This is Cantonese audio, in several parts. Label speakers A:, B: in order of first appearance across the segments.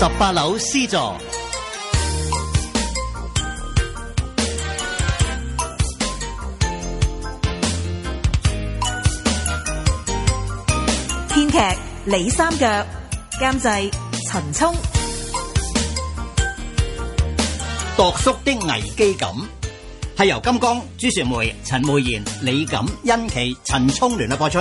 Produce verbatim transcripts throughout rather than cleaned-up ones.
A: 十八樓 C 座。
B: 編劇李三腳，監製陳聰。
A: 度叔的危機感係由金剛、朱雪梅、陳梅妍、李錦、殷琪、陳聰聯合播出。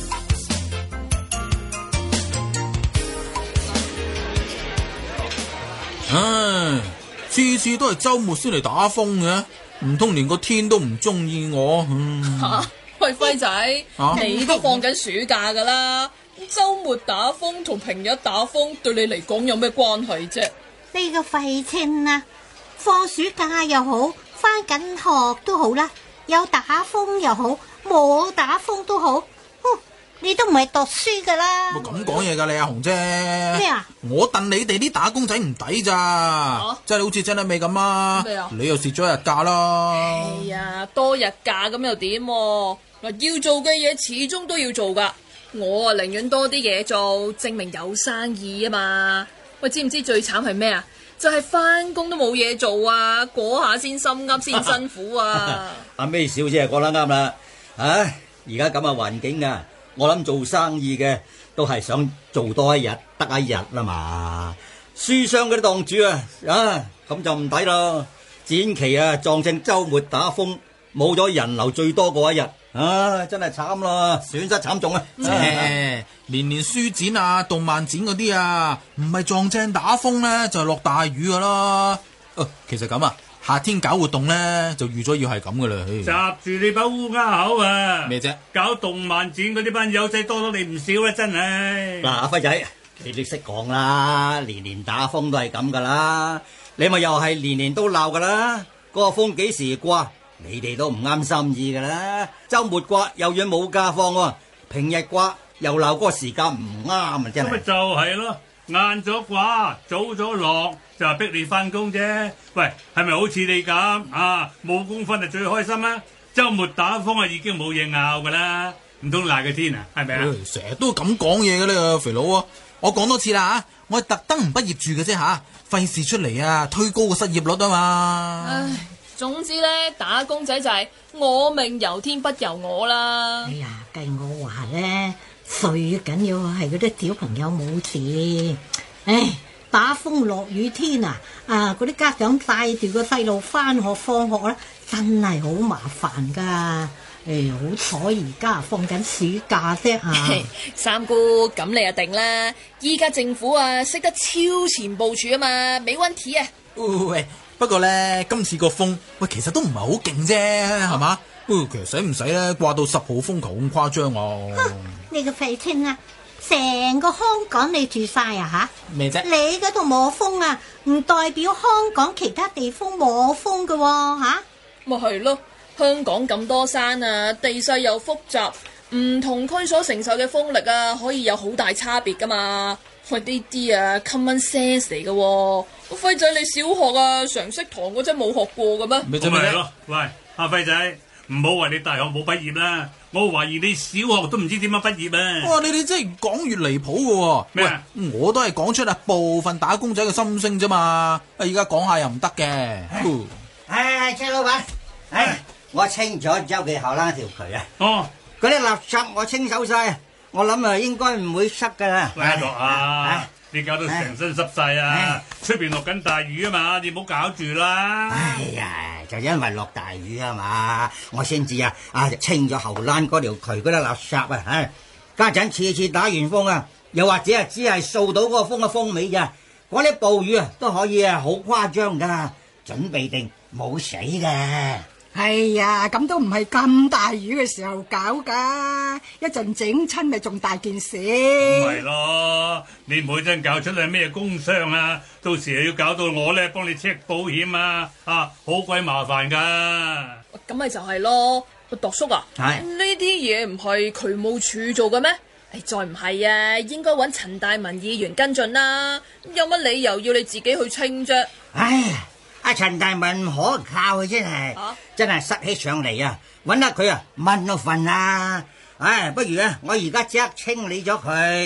C: 唉，次次都係周末先嚟打風嘅，唔通連個天都唔中意我？嗯
D: 吓，喂輝仔，啊、你都放緊暑假噶啦，周末打風同平日打風對你嚟講有咩關係啫？
E: 呢個廢青啊，放暑假又好，翻緊學都好啦，有打風又好，冇打風都好。你都唔係讀書噶啦，
C: 冇咁講嘢噶你阿紅姐。
E: 咩啊？
C: 我戥你哋啲打工仔唔抵咋，啊、即係好似真係未咁啊！
D: 咩啊？
C: 你又蝕咗日假啦。
D: 哎呀，多日假咁又點？嗱，要做嘅嘢始終都要做噶。我啊寧願多啲嘢做，證明有生意啊嘛。喂，知唔知最慘係咩啊？就係翻工都冇嘢做啊，嗰下先心噏先辛苦啊！
A: 阿 May 小姐講得啱啦，唉，而家咁嘅環境啊！我諗做生意嘅都係想做多一日得一日啦嘛，書商嗰啲檔主啊，啊咁就唔抵咯。展期啊撞正周末打風，冇咗人流最多嗰一日，啊真係慘咯，損失慘重啊！
C: 誒、嗯，年年書展啊、動漫展嗰啲啊，唔係撞正打風咧，就係落大雨噶啦。哦，其實咁啊。夏天搞活動咧，就預咗要係咁噶啦。
F: 閘住你把烏鴉口啊！
C: 咩啫？
F: 搞動漫展嗰啲班友仔多咗你唔少啦，真係。
A: 嗱，阿輝仔，你哋識講啦，年年打風都係咁噶啦，你咪又係年年都鬧噶啦。嗰個風幾時掛，你哋都唔啱心意噶啦。周末掛又要冇假放喎，平日掛又鬧嗰個時間唔啱啊，真係。
F: 咁咪就係咯。晏咗掛，早咗落，就係逼你翻工啫。喂，係咪好似你咁啊？冇工分就最開心啦。周末打風啊，已經冇嘢拗噶啦，唔通賴個天啊？係咪啊？
C: 成日都咁講嘢嘅呢個肥佬啊！我講多次啦吓，我係特登唔畢業住嘅啫吓，費事出嚟啊，推高個失業率啊嘛。
D: 唉，總之咧，打工仔就係我命由天不由我啦。
E: 哎呀，計我話咧。最緊要係嗰啲小朋友冇事，唉，打風落雨天啊，啊嗰啲家長帶住個細路翻學放學咧，真係好麻煩噶。誒，好彩而家放緊暑假啫啊！
D: 三姑，咁你就定啦，依家政府啊識得超前部署啊嘛，冇問題啊。
C: 喂，不過咧今次個風喂其實都唔係好勁啫，係嘛？哦，其實使唔使咧掛到十號風球咁誇張啊？
E: 你個廢青啊，成個香港你住晒啊吓？
C: 咩啫？
E: 你嗰度冇風啊，唔代表香港其他地方冇風噶吓？
D: 咪係咯，香港咁多山啊，地勢又複雜，唔同區所承受嘅風力啊，可以有好大差別噶嘛。喂，呢啲啊 common sense 嚟噶。輝仔，你小學啊常識堂嗰陣冇學過嘅咩？
F: 咪就係咯。喂，阿輝仔。唔好話你大學冇畢業啦，我懷疑你小學都唔知點樣畢業啊！
C: 哇，你哋真係講越離譜嘅。
F: 咩啊？
C: 我都係講出啊部分打工仔嘅心聲啫嘛。啊，而家講下又唔得嘅。
A: 唉，車老闆，唉，我清咗周記後欄條渠啊。
F: 哦，
A: 嗰啲垃圾我清走晒，我諗啊應該唔會塞噶啦。
F: 喂，阿樂啊，你搞到成身濕晒啊！出邊落緊大雨啊嘛，你唔好搞住啦。
A: 哎呀，就因為落大雨啊嘛，我先至啊啊清咗後欄嗰條渠嗰啲垃圾啊。唉，家陣次次打完風啊，又或者啊只係掃到嗰個風嘅風尾咋，嗰啲暴雨啊都可以啊好誇張噶，準備定冇死嘅。
G: 係呀，咁都唔係咁大雨嘅時候搞噶，一陣整親咪仲大件事。
F: 唔係咯，你每陣搞出嚟咩工傷啊，到時又要搞到我咧幫你 check 保險啊，啊好鬼麻煩噶。
D: 咁咪就係咯，度叔啊，
A: 係
D: 呢啲嘢唔係渠務署做嘅咩？誒，再唔係啊，應該揾陳大文議員跟進啦。有乜理由要你自己去清啫？
A: 唉。阿陳大文唔可靠嘅真係，啊、真係塞起上嚟啊！揾得佢啊，問到份啊！唉，不如啊，我而家即刻清理咗佢，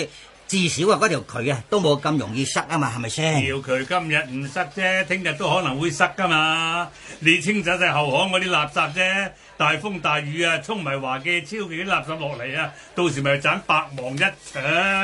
A: 至少啊嗰條渠啊都冇咁容易塞啊嘛，係咪先？
F: 條渠今日唔塞啫，聽日都可能會塞噶嘛。你清走晒後巷嗰啲垃圾啫，大風大雨啊，沖埋華記超記啲垃圾落嚟啊，到時咪盞白忙一場。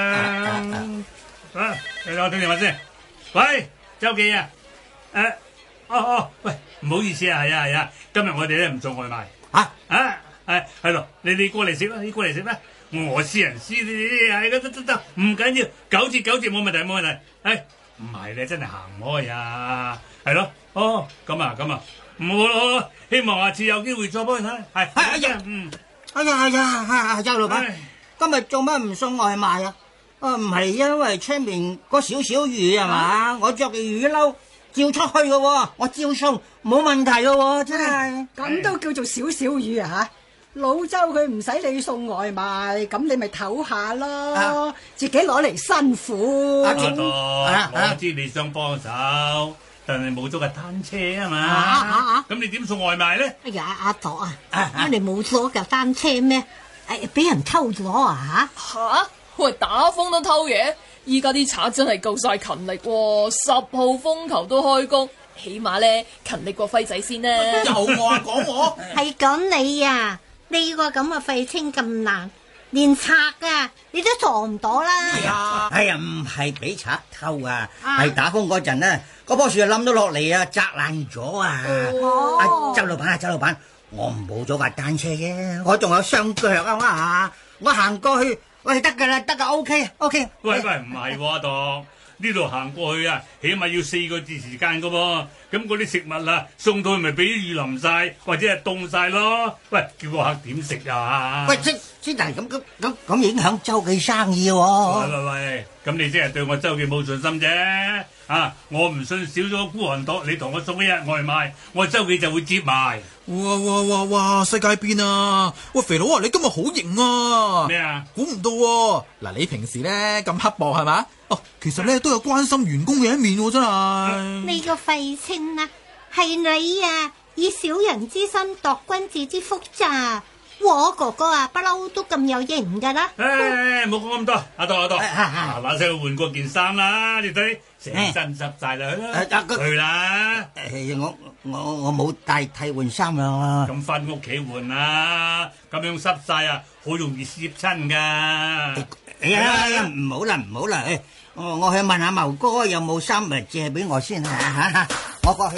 F: 啊，你我聽電話先。喂，周記啊，誒、啊，哦哦，喂，唔好意思啊，係啊係啊，今日我哋咧唔做外賣。
A: 嚇
F: 啊，係係咯，你你過嚟食啦，你過嚟食啦。我私人私啲係得得得得，唔緊要，九折九折冇問題冇問題。誒，唔係你真係行開啊，係咯，哦，咁啊咁啊，唔好咯，好希望下次有機會再幫你睇，係
A: 哎呀，
F: 嗯，
A: 哎呀哎呀，周老闆，今日做乜唔送外賣啊？啊，唔係因為出面嗰少少雨係嘛？我着件雨褸照出去嘅喎，我照送冇問題嘅喎，真係。
G: 咁都叫做少少雨啊嚇！老周佢唔使你送外賣，咁你咪唞下咯，
A: 啊
G: 自己攞嚟辛苦。
A: 啊
F: 阿當，
A: 啊
F: 我知你想幫手，但係冇咗架單車啊
E: 啊啊
F: 嘛
E: 啊，
F: 咁你點送外賣咧？
E: 哎呀，阿朵啊，
A: 啊
E: 乜你冇咗架單車咩？誒，俾人偷咗啊嚇！
D: 吓？喂，打風都偷嘢，依家啲賊真係夠晒勤力喎，十號風球都開工，起碼咧勤力過輝仔先啦。
C: 又我啊講我，
E: 係講你啊！呢個咁嘅廢青咁難，連賊啊你都撞唔到啦！
C: 係啊，
A: 哎呀，唔係俾賊偷啊，
E: 啊
A: 係打風嗰陣咧，嗰棵樹就冧咗落嚟啊，砸爛咗啊！
E: 哦
A: 阿周老闆啊，周老闆，我唔冇咗架單車啫，我仲有雙腳啊嘛，我行過去，喂得㗎啦，得㗎 ，OK OK。
F: 喂喂，唔係喎，阿當。呢度行過去啊，起碼要四個字時間噶噃。咁嗰啲食物啊，送到去咪俾雨淋晒，或者係凍晒咯。喂，叫個客點食啊？
A: 喂，先先但係咁咁咁咁影響周記生意喎、
F: 喂喂喂，咁你即係對我周記冇信心啫。啊，我唔信少咗孤寒黨，你同我送一日外賣，我周記就會接埋。
C: 哇哇哇哇！世界變啊！喂，肥佬啊，你今日好型啊！
F: 咩啊？
C: 估唔到喎！嗱，你平時咧咁刻薄係嘛？哦，其實咧都有關心員工嘅一面喎，真係。
E: 呢個廢青啊，係你啊，以小人之心度君子之腹咋？我哥哥啊，不嬲都咁有型噶啦。
F: 誒，冇講咁多，阿當阿當，
A: 啊啊
F: 嗱嗱聲換過件衫啦，你睇成身濕晒啦，去啦
A: 啊啊，佢
F: 去啦。
A: 誒我我我冇帶替換衫啊！
F: 咁翻屋企換啦，咁樣濕晒啊，好容易攝親噶。
A: 哎呀哎呀，唔好啦唔好啦，誒我我去問下茂哥有冇衫咪借俾我先啊嚇！我過去。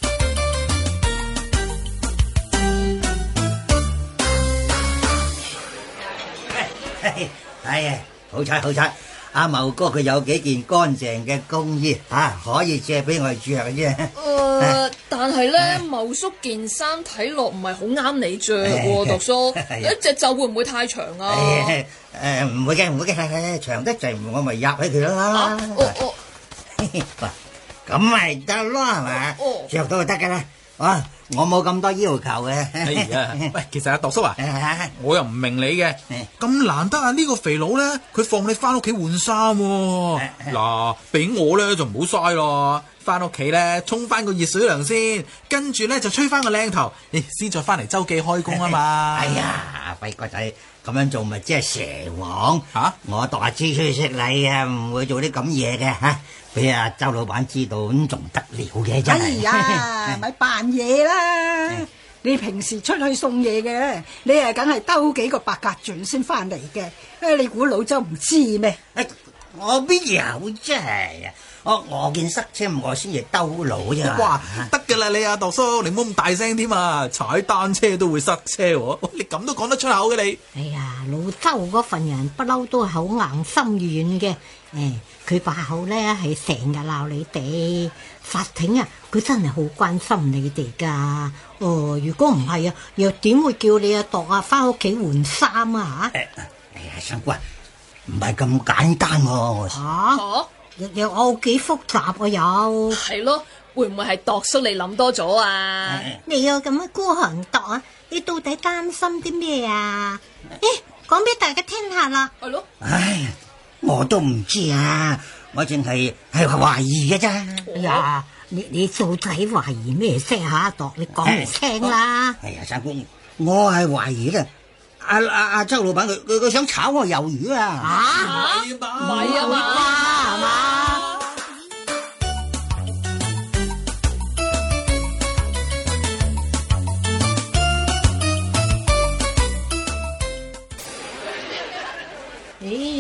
A: 哎呀，好彩好彩，阿茂哥佢有幾件乾淨嘅工衣嚇，可以借俾我着嘅啫。
D: 誒，但係咧，茂叔件衫睇落唔係好啱你着喎，讀叔，一隻袖會唔會太長啊？
A: 誒誒唔會嘅唔會嘅，長得滯我咪入起佢啦。
D: 啊，哦哦，
A: 咁咪得咯係嘛
D: 哦，
A: 着到就得噶啦。啊，我冇咁多要求嘅。
C: 哎呀，喂，其實阿度叔啊，我又唔明你嘅，咁難得啊呢個肥佬咧，佢放你翻屋企換衫喎。嗱，俾我咧就唔好嘥咯，翻屋企咧沖翻個熱水涼先，跟住咧就吹翻個靚頭，誒先再翻嚟周記開工啊嘛。
A: 哎呀，輝哥仔咁樣做咪即係蛇王
C: 嚇？
A: 我度下知書識禮啊，唔會做啲咁嘢嘅嚇。俾阿周老闆知道咁仲得了嘅真係。
G: 哎呀，咪扮嘢啦！你平時出去送嘢嘅，你係梗係兜幾個白鴿轉先翻嚟嘅。誒，你估老周唔知咩？
A: 誒我邊有真係啊！我我見塞車我先至兜路啫嘛。
C: 哇，得㗎啦你啊，度叔，你唔好咁大聲添啊！踩單車都會塞車喎，你咁都講得出口嘅你。
E: 哎呀，老周嗰份人不嬲都口硬心軟嘅。誒，佢把口咧係成日鬧你哋，法庭啊，佢真係好關心你哋噶。哦，如果唔係啊，又點會叫你阿度啊翻屋企換衫啊嚇？
A: 誒哎呀，相官唔係咁簡單喎。
E: 嚇
D: 嚇，
E: 又又我幾複雜啊又。
D: 係咯，會唔會係度叔你諗多咗啊？
E: 你有咁嘅孤寒度啊？你到底擔心啲咩啊？誒，講俾大家聽下啦。
D: 係咯，
A: 唉，我都唔知啊，我淨係係懷疑嘅咋。
E: 哎呀，你你到底懷疑咩聲嚇？度你講嚟聽啦。
A: 哎呀，相官，我係懷疑咧，阿阿阿周老闆佢佢佢想炒我魷魚啊！
E: 啊？
D: 唔係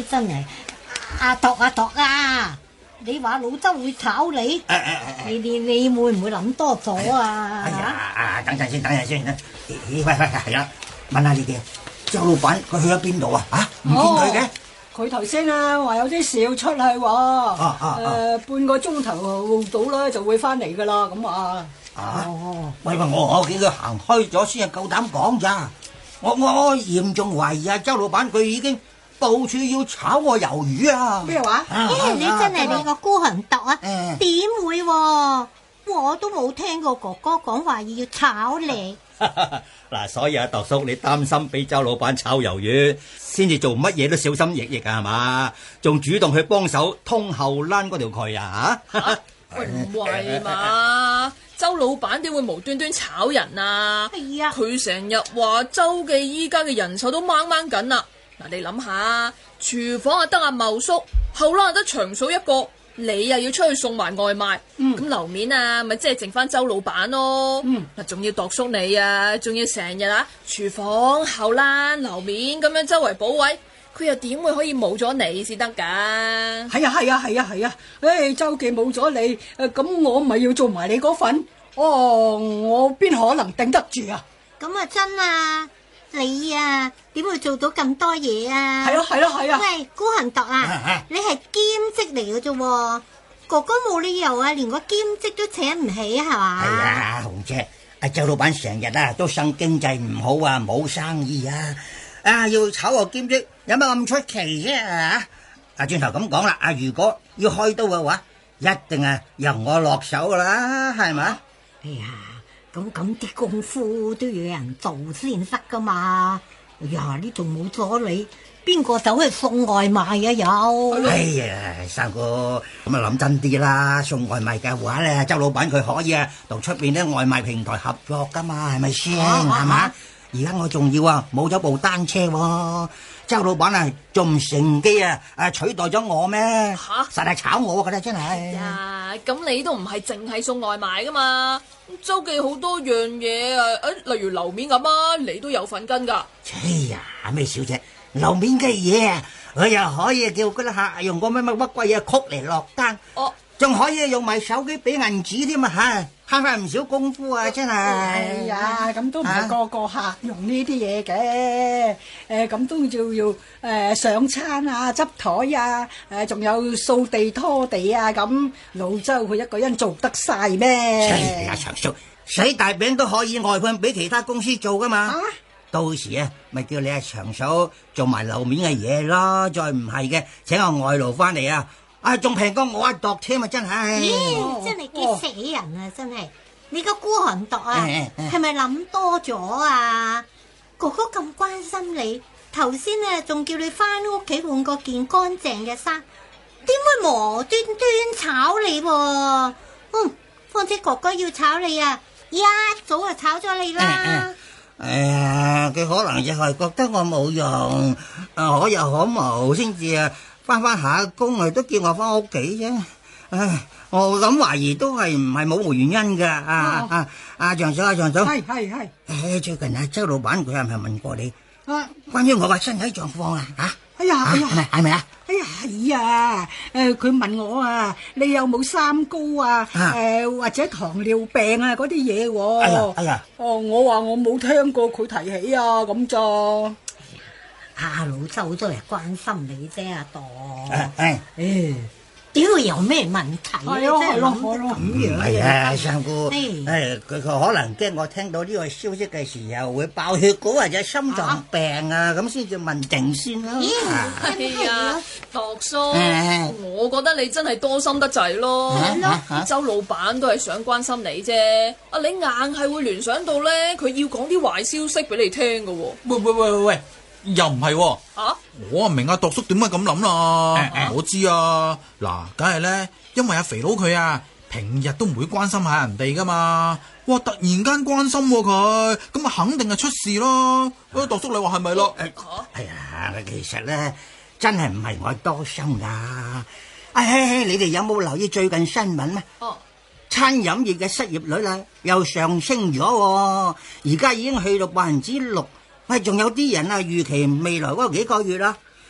E: 真係阿度阿度啊！你話老周會炒你？你你你會唔會諗多咗啊？
H: 哎呀，等陣先，等陣先。喂喂喂，係啦，問下你哋，周老闆佢去咗邊度啊？啊，唔見佢嘅。
G: 佢頭先啊話有啲事要出去喎。
H: 啊啊
G: 誒，半個鐘頭到啦就會翻嚟噶啦，咁啊。
H: 啊！喂喂，我我見佢行開咗先係夠膽講咋？我我嚴重懷疑啊，周老闆佢已經部署要炒我魷魚啊！
G: 咩話？
E: 誒，你真係你個孤寒毒啊！點會喎？我都冇聽過哥哥講話要炒你。
A: 嗱，所以阿度叔你擔心俾周老闆炒魷魚，先至做乜嘢都小心翼翼啊，係嘛？仲主動去幫手通後欄嗰條渠啊？嚇！
D: 喂，唔係嘛？周老闆點會無端端炒人啊？
E: 係啊，
D: 佢成日話周記依家嘅人手都掹掹緊啦。嗱，你諗下，廚房啊得阿茂叔，後欄啊得長嫂一個，你又要出去送埋外賣，咁樓面啊咪即係剩翻周老闆咯。嗱，仲要度叔你啊，仲要成日啊廚房後欄樓面咁樣周圍補位。佢又點會可以冇咗你先得㗎？
G: 係啊係啊係啊係啊！誒，周記冇咗你，誒咁我咪要做埋你嗰份。哦，我邊可能頂得住啊？
E: 咁啊真啊！你啊點會做到咁多嘢啊？
G: 係啊係啊係啊！
E: 喂，孤寒度啊，你係兼職嚟嘅啫，哥哥冇理由啊，連個兼職都請唔起係嘛？
H: 係啊，紅姐，阿周老闆成日啊都呻經濟唔好啊，冇生意啊。啊！要炒我兼職，有乜咁出奇啫？啊！啊，轉頭咁講啦，啊，如果要開刀嘅話，一定係由我落手噶啦，係咪？
E: 哎呀，咁咁啲功夫都要有人做先得噶嘛！哎呀，呢度冇咗你，邊個走去送外賣啊？有？
H: 哎呀，三哥，咁啊諗真啲啦，送外賣嘅話咧，周老闆佢可以啊同出邊啲外賣平台合作噶嘛，係咪先？係嘛？而家我仲要啊，冇咗部單車喎、啊，周老闆啊，仲唔乘機啊，啊取代咗我咩？嚇，實係炒我㗎啦，真係。
D: 呀，咁你都唔係淨係送外賣噶嘛？周記好多樣嘢啊，誒，例如樓面咁啊，你都有份跟㗎。
H: 哎呀，咩小姐，樓面嘅嘢啊，我又可以叫嗰啲客用個乜乜乜貴嘢曲嚟落單。哦。仲可以用埋手機俾銀紙添啊！嚇，慳翻唔少功夫啊！真係。
G: 哎呀，咁都唔係個個客用呢啲嘢嘅。誒，咁都要要誒上餐啊、執台啊、誒仲有掃地拖地啊咁。老周佢一個人做得晒咩？
H: 哎呀，長叔，洗大餅都可以外判俾其他公司做噶嘛。啊、到時啊，咪叫你阿長嫂做埋樓面嘅嘢咯。再唔係嘅，請個外勞翻嚟啊！啊，仲平過我一度添啊！真係，
E: 咦，真係激死人啊！真係，你個孤寒度啊，係咪諗多咗啊？哥哥咁關心你，頭先啊仲叫你翻屋企換個件乾淨嘅衫，點會無端端炒你喎？嗯，況且哥哥要炒你啊，一早就炒咗你啦。
H: 哎呀，佢可能就係覺得我冇用，啊可有可無先至啊。翻翻下工啊，都叫我翻屋企啫。唉，我咁懷疑都係唔係冇原因噶。啊啊啊！長嫂啊，長嫂，
G: 係係係。
H: 誒，最近啊，周老闆佢係咪問過你啊？關於我嘅身體狀況啊？吓？
G: 哎呀哎呀，
H: 係咪啊？
G: 哎呀係啊！誒，佢問我啊，你有冇三高啊？誒，或者糖尿病啊嗰啲嘢？
H: 哎呀哎呀！
G: 哦，我話我冇聽過佢提起啊，咁咋？
E: 阿老周都係關心你啫，阿度。
H: 誒
E: 誒，點會有咩問題啊？
G: 係咯係咯
E: 係咯，
H: 咁樣係啊，三姑。誒，佢佢可能驚我聽到呢個消息嘅時候會爆血管或者心臟病啊，咁先至問定先啦。
D: 係啊，度叔，我覺得你真係多心得滯咯。周老闆都係想關心你啫，啊你硬係會聯想到咧，佢要講啲壞消息俾你聽噶。
C: 喂喂喂喂喂！又唔係喎，啊、我啊明阿度叔點解咁諗啦，啊、我知啊，嗱，梗係咧，因為阿肥佬佢啊，平日都唔會關心下人哋噶嘛，哇，突然間關心佢，咁啊肯定係出事咯，啊，度叔你話係咪咯？
H: 哎呀，其實咧真係唔係我多心噶，哎，你哋有冇留意最近新聞咩？哦，餐飲業嘅失業率啦又上升咗，而家已經去到百分之六。喂，仲有啲人啊，預期未來嗰幾個月啦，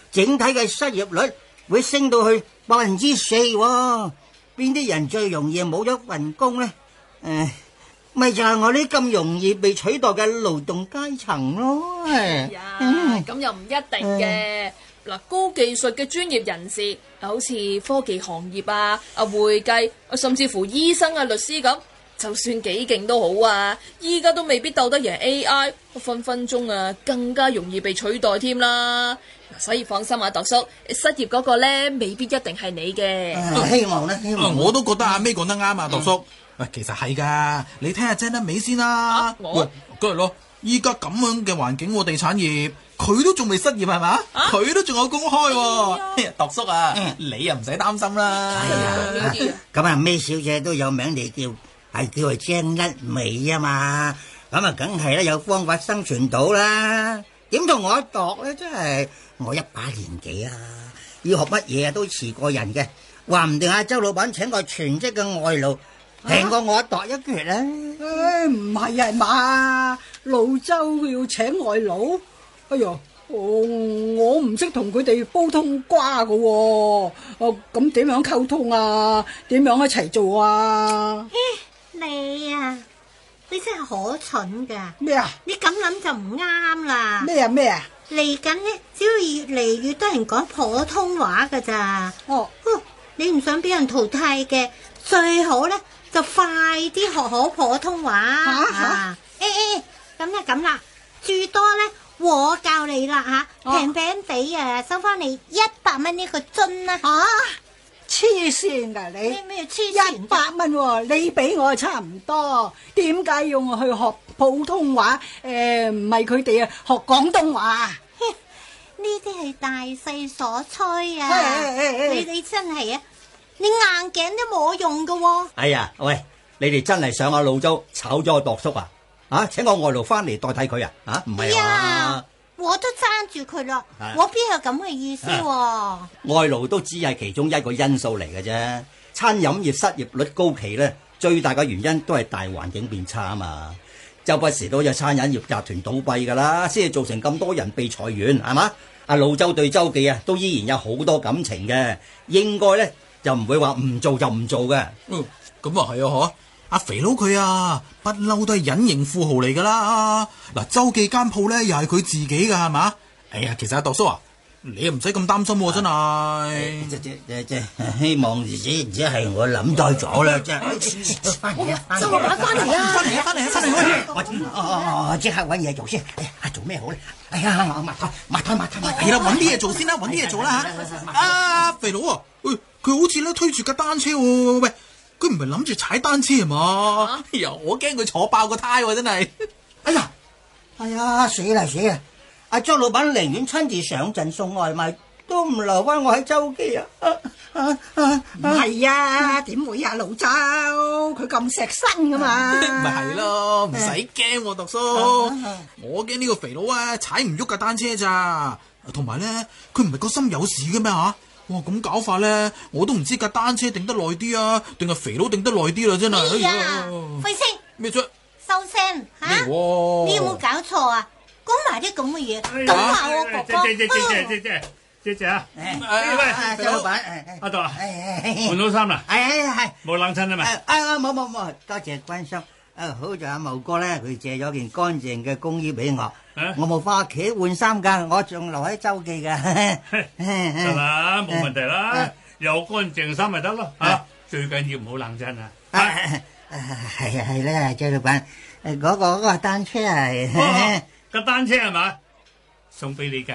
H: 整體嘅失業率會升到去百分之四喎。邊啲人最容易冇咗份工咧？誒，咪就係我啲咁容易被取代嘅勞動階層咯。
D: 呀，咁又唔一定嘅。嗱，高技術嘅專業人士，好似科技行業啊、啊會計，甚至乎醫生啊、律師咁，就算幾勁都好啊，依家都未必鬥得贏 A I， 分分鐘啊更加容易被取代添啦。所以放心啊，度叔，失業嗰個咧未必一定係你嘅。
H: 希望咧，希望
C: 我都覺得阿 May 講得啱啊，度叔。喂，其實係㗎，你聽下鄭德美先啦。喂，梗係咯，依家咁樣嘅環境，我地產業佢都仲未失業係嘛？佢都仲有工開喎。度叔啊，你又唔使擔心啦。
H: 咁啊，May小姐都有名，你叫係叫佢鄭德美啊嘛。咁啊，梗係咧有方法生存到啦。點同我度咧？真係我一把年紀啊，要學乜嘢都遲過人嘅。話唔定阿周老闆請個全職嘅外勞，平過我度一橛啦。
G: 誒，唔係啊嘛，老周要請外勞。哎呀，我我唔識同佢哋煲通瓜噶喎。哦，咁點樣溝通啊？點樣一齊做啊？
E: 你啊，你真係可蠢噶！
G: 咩啊？
E: 你咁諗就唔啱啦！
G: 咩啊咩啊？
E: 嚟緊呢，只要越嚟越多人講普通話噶咋。
G: 哦，
E: 你唔想俾人淘汰嘅，最好咧就快啲學好普通話。
G: 吓吓，
E: 誒誒，咁啦咁啦，最多咧我教你啦吓，平平地啊，收翻你一百蚊呢個樽啦。
G: 吓，黐線噶你！
E: 咩咩黐線？
G: 一百蚊喎，你俾我差唔多，點解要我去學普通話？誒，唔係佢哋啊，學廣東話。
E: 呢啲係大勢所趨啊！你你真係啊，你硬頸都冇用噶喎！
A: 哎呀，喂，你哋真係想阿老周炒咗個度叔啊？啊，請個外勞翻嚟代替佢啊？啊，唔係啊？
E: 我都爭住佢啦，我邊有咁嘅意思喎？
A: 外勞都只係其中一個因素嚟嘅啫。餐飲業失業率高企咧，最大嘅原因都係大環境變差啊嘛。周不時都有餐飲業集團倒閉噶啦，先係造成咁多人被裁員，係嘛？阿老周對周記啊，都依然有好多感情嘅，應該咧就唔會話唔做就唔做嘅。
C: 嗯，咁啊係啊，嗬！阿肥佬佢啊，不嬲都係隱形富豪嚟噶啦。嗱，周記間鋪咧又係佢自己噶，係嘛？哎呀，其實阿度叔啊，你又唔使咁擔心喎，真係。
H: 即即即即希望只只係我諗多咗啦，真係。翻嚟啊！
E: 周老闆翻嚟啊！
C: 翻嚟啊！翻嚟啊！翻嚟啊！
H: 我我即刻揾嘢做先。哎，做咩好咧？哎呀，抹台抹台抹台抹台。
C: 係啦，揾啲嘢做先啦，揾啲嘢做啦嚇。啊，肥佬啊，喂，佢好似咧推住架單車喎，喂，佢唔係諗住踩單車係嘛？哎呀，我驚佢坐爆個胎喎，真係。
H: 哎呀，哎呀，死啦死啦！阿周老闆寧願親自上陣送外賣，都唔留翻我喺周記啊！
G: 唔係啊，點會啊，老周佢咁錫身噶嘛？
C: 咪係咯，唔使驚喎，度叔。我驚呢個肥佬啊，踩唔喐架單車咋？同埋咧，佢唔係個心有事嘅咩吓？哇，咁搞法咧，我都唔知架單車頂得耐啲啊，定係肥佬頂得耐啲啦，真係。
E: 哎呀，費聲
C: 咩啫？
E: 收聲吓！你有冇搞錯啊？講埋啲咁嘅嘢，咁話我哥哥。
F: 姐姐姐姐姐姐姐姐啊！
H: 誒，周老闆，
F: 阿度啊，換到衫啦，
H: 係係係，
F: 冇冷親啊嘛？
H: 啊冇冇冇，多謝關心。誒，好在阿茂哥咧，佢借咗件乾淨嘅工衣俾我，我冇翻屋企換衫噶，我仲留喺周記噶。
F: 得啦，冇問題啦，有乾淨衫咪得咯嚇，最緊要唔好冷親啊！
H: 係係係咧，周老闆，誒嗰個嗰個單車係。
F: 架單車係嘛？送俾你嘅。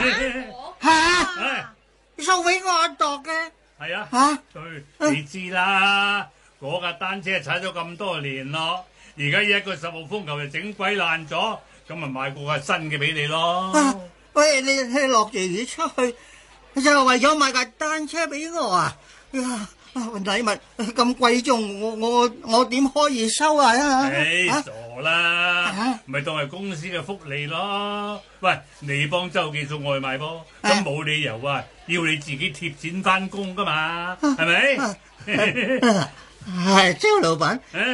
H: 嚇！送俾我度嘅。
F: 係啊。
H: 嚇！
F: 對，你知啦，嗰架單車踩咗咁多年咯，而家一個十號風球就整鬼爛咗，咁咪買過架新嘅俾你咯。
H: 喂，你你落住雨出去，就係為咗買架單車俾我啊？呀！禮物咁貴重，我我我點可以收啊？
F: 唉，傻啦，咪當係公司嘅福利咯。喂，你幫周記送外賣噃，咁冇理由啊，要你自己貼錢翻工噶嘛，係咪？
H: 係周老闆，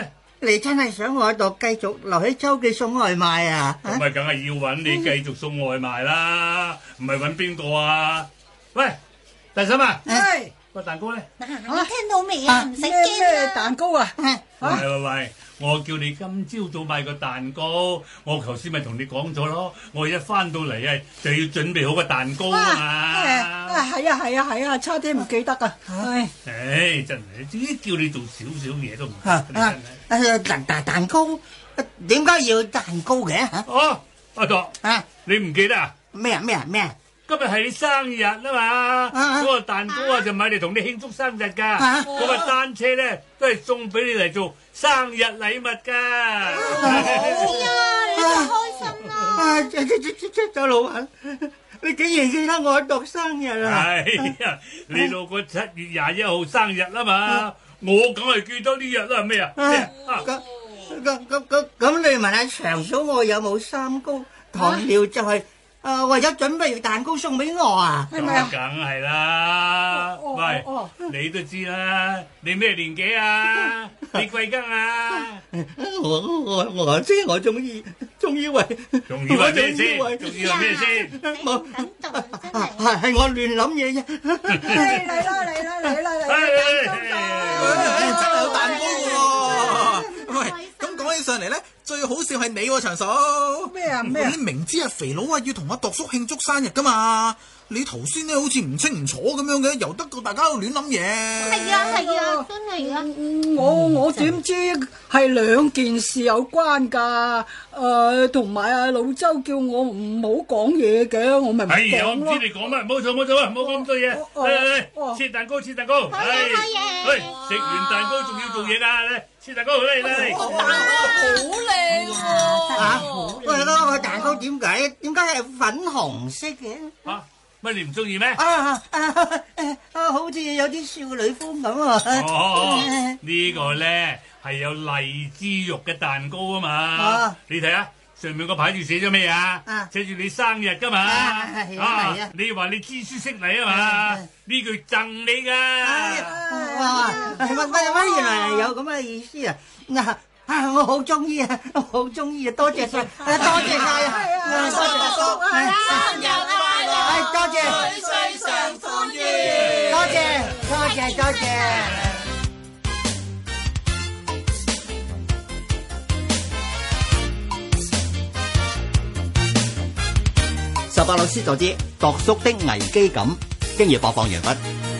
H: 你真係想我喺度繼續留喺周記送外賣啊？
F: 咁咪梗係要揾你繼續送外賣啦，唔係揾邊個啊？喂，大嬸啊，
G: 係
F: 個蛋糕咧？
E: 你聽到未啊？唔使
G: 咩
E: 驚
G: 咩
E: 啦。
G: 蛋糕啊？
F: 喂喂喂，我叫你今朝早買個蛋糕，我頭先咪同你講咗咯，我一翻到嚟啊就要準備好個蛋糕啊嘛。
G: 啊係啊係啊係啊，差啲唔記得啊！唉，
F: 唉，真係，自己叫你做少少嘢都唔得，
H: 啊
F: 你真係。
H: 啊蛋蛋蛋糕，點解要蛋糕嘅嚇？
F: 哦，阿樂，
H: 啊
F: 你唔記得啊？
H: 咩啊咩啊咩啊？
F: 今日係你生日啊嘛，
H: 啊
F: 嗰個蛋糕啊就買嚟同你慶祝生日噶，
H: 啊
F: 嗰個單車咧都係送俾你嚟做生日禮物噶。
E: 哎呀，你真開心啦！
H: 啊！周周周周周老闆，你竟然記得我讀生日啊！
F: 係呀，你老個七月廿一號生日啊嘛，我梗係記得呢日啦，係咩啊？咩啊？
H: 咁咁咁咁咁，你問下長嫂我有冇三高糖尿就係誒為咗準備蛋糕送俾我啊？
G: 係咪啊？
F: 梗係啦，
G: 哦哦
F: 喂
G: 哦，
F: 你都知啦，你咩年紀啊？你貴庚啊？
H: 我我我知我中意中意為
F: 仲以為咩先？
H: 我
F: 仲以為咩先？
H: 冇
E: 等到真係。
H: 係係我亂諗嘢啫。
G: 嚟嚟啦嚟啦嚟啦嚟啦！
C: 真係有蛋糕喎！喂，咁講起上嚟咧，最好笑係你喎，長嫂。
G: 咩啊咩啊
C: 你明知阿肥佬啊要同阿度叔慶祝生日噶嘛？你頭先咧好似唔清唔楚咁樣嘅，由得到大家喺度亂諗嘢。
E: 係啊係啊，真係啊！
G: 我我點知係兩件事有關㗎？誒，同埋阿老周叫我唔好講嘢嘅，我咪唔
F: 哎呀，我唔
G: 講咯。
F: 知你講乜，冇錯冇錯啊，唔好講咁多嘢。
G: 哦
F: 嚟嚟
G: 哦
F: 嚟，切蛋糕切蛋糕，係，
E: 嘢
F: 喂，食完蛋糕仲要做嘢㗎，嚟切蛋糕嚟嚟嚟。
D: 好靚喎！
H: 啊！喂，嗰個蛋糕點解點解係粉紅色嘅？
F: 嚇，乜你唔中意咩？
H: 啊啊啊！啊，好似有啲少女風咁啊！
F: 哦，呢個咧係有荔枝肉嘅蛋糕啊嘛
H: 啊，
F: 你睇下上面個牌住寫咗咩啊
H: 啊？
F: 寫住你生日㗎嘛？
H: 啊係啊係啊
F: 你話你知書識禮啊嘛
H: 啊？
F: 呢句贈你㗎。
H: 哇！乜乜乜原來係有咁嘅意思啊！嗱啊，我好中意啊，我好中意啊！多謝晒，啊多謝晒啊！啊多謝多謝，
E: 生日快樂！
H: 係多謝，
E: 歲歲常歡愉！
H: 多謝多謝多謝。十八老師就知度叔的危機感，經已播放完畢。